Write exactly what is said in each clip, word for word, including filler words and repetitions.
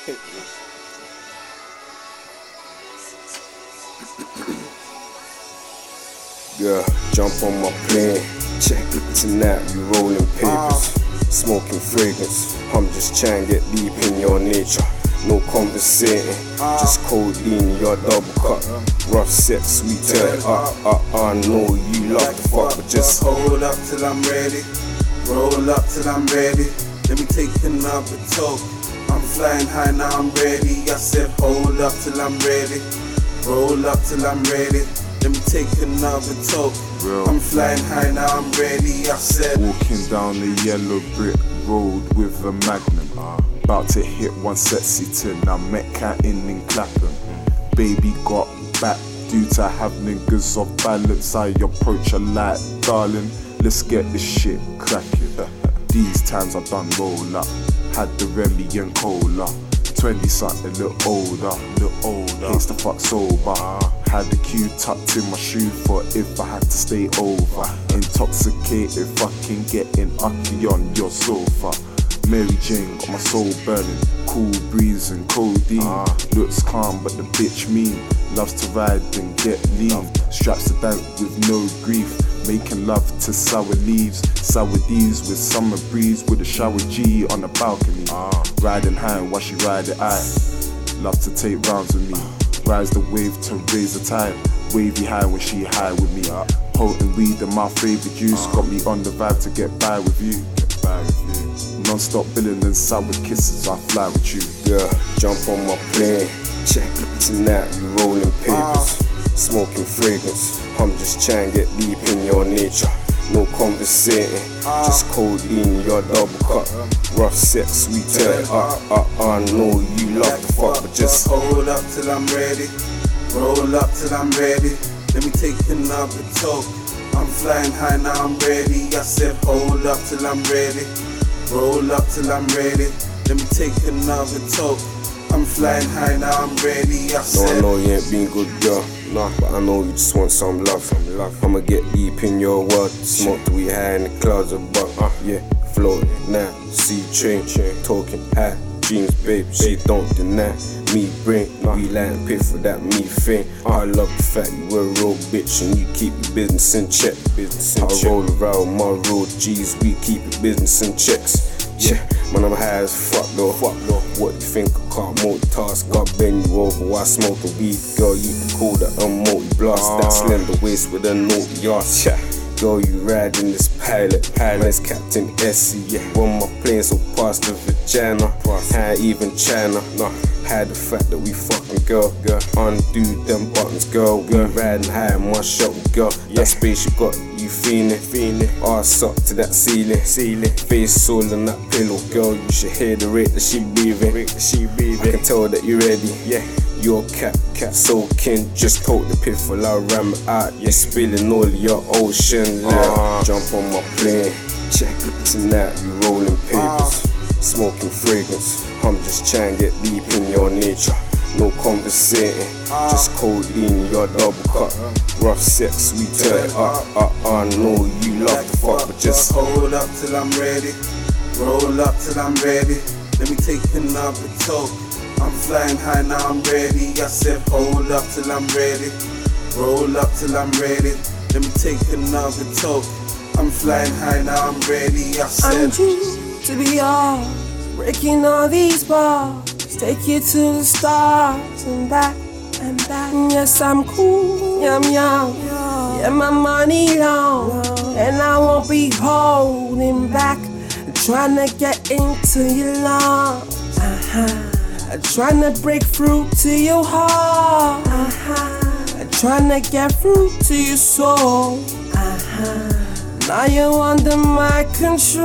Yeah, jump on my plane. Check it tonight, we rolling papers. Smoking fragrance. I'm just trying to get deep in your nature. No conversating, just codeine, your double cup. Rough sex, sweet turn up, up, I know you love the fuck, but just hold up till I'm ready. Roll up till I'm ready. Let me take another talk. I'm flying high, now I'm ready. I said hold up till I'm ready. Roll up till I'm ready. Let me take another talk. Real. I'm flying high, now I'm ready. I said walking down the yellow brick road with a Magnum. Uh, about to hit one sexy tin. I met Cat in in Clapham. Baby got back due to have niggas off balance. I approach her like, darling, let's get this shit cracking. These times I done roll up. Had the Remy and Cola. twenty something, a little older, little older. Hates the fuck sober. Had the Q tucked in my shoe for if I had to stay over. Intoxicated, fucking getting uppy on your sofa. Mary Jane got my soul burning. Cool breeze and codeine. Looks calm but the bitch mean. Loves to ride and get lean. Straps the bank with no grief. Making love to sour leaves. Sour D's with summer breeze. With a shower G on the balcony. Riding high while she ride it high. Love to take rounds with me. Rise the wave to raise the tide. Wavy high when she high with me. Potent weed and my favorite juice. Got me on the vibe to get by with you. Get by with you. Non-stop billing and sour kisses. I fly with you. Yeah, jump on my plane. Check it tonight, we rolling papers. Smoking fragrance. I'm just trying to get deep in your nature. No conversating, just codeine, your double cup. Rough sex, sweet turn up, up, I know you love the fuck, but just hold up till I'm ready. Roll up till I'm ready. Let me take another talk. I'm flying high, now I'm ready. I said hold up till I'm ready. Roll up till I'm ready. Let me take another talk. I'm flying high, now I'm ready. I said no, I know you ain't been good, girl. Nah, but I know you just want some love. Some love. I'ma get deep in your world. Smoke till we high in the clouds above. Uh, yeah, floating now. See train, train, talking high dreams, babe. She don't deny me brain. We lying pay for that me thing. I love the fact you were a real bitch and you keep your business in check. Business in I check. Roll around my road G's. We keep your business in checks. Yeah, man, I'm high as fuck though. Fuck though. What you think I can't multitask? Got bend you over while I smoke the weed. Girl, you can call that a multi-blast. Uh. That slender waist with a naughty ass. Yeah. Girl, you riding this pilot. Pilot's Captain Essie. Yeah. When my plane so past the vagina. Had even China. Nah. Had the fact that we fucking girl. Girl. Undo them buttons, girl. We riding high in my shuttle, girl. Yeah. That space you got. You feeling, feeling, arse up to that ceiling, ceiling, face all on that pillow, girl. You should hear the rate that she breathing, rate that she breathing. I can tell that you ready, yeah. Your cat, cat soaking, just poke the piff while I ram it out. You're spilling all your ocean, uh, jump on my plane, check it tonight, we rolling papers, uh, smoking fragrance. I'm just trying to get deep in your nature. No conversating, just codeine, your double cup. Rough sex, sweet turn up, up, I know you love the fuck, but just hold up till I'm ready. Roll up till I'm ready. Let me take another talk. I'm flying high, now I'm ready. I said hold up till I'm ready. Roll up till I'm ready. Let me take another talk. I'm flying high, now I'm ready. I said I'm due to be yours, breaking all these bars. Take you to the stars and back and back. Yes, I'm cool, yeah, I'm young. Yeah, my money long, and I won't be holding back. Trying to get into your lungs, uh-huh. Trying to break through to your heart, uh-huh. Trying to get through to your soul, uh-huh. Now you're under my control.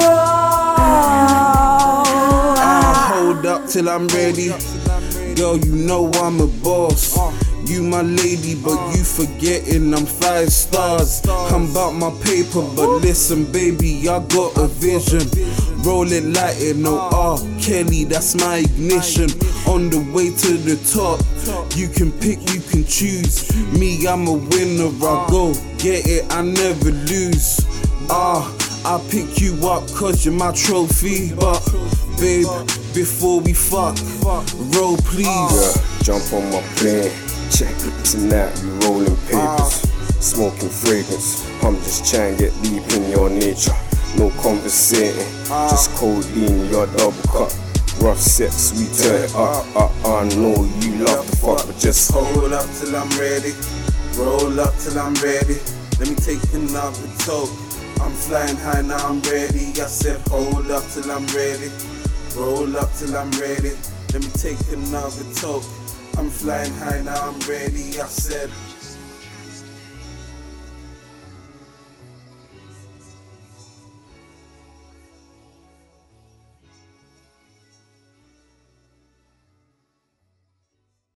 I'll hold up till I'm ready. Girl, you know I'm a boss. You my lady, but you forgetting I'm five stars. I'm about my paper, but listen, baby, I got a vision. Roll it like it, no R. Kelly, that's my ignition. On the way to the top, you can pick, you can choose. Me, I'm a winner, I go get it, I never lose. Ah, I pick you up cause you're my trophy, but babe, before we fuck, roll please. Yeah, jump on my plane, check tonight, we rolling papers, smoking fragrance. I'm just trying to get deep in your nature. No conversating, just codeine, your double cup. Rough sex, we turn it up, up. I know you love the fuck, but just hold up till I'm ready. Roll up till I'm ready. Let me take another toke. I'm flying high, now I'm ready. I said hold up till I'm ready. Roll up till I'm ready. Let me take another toke. I'm flying high, now I'm ready. I said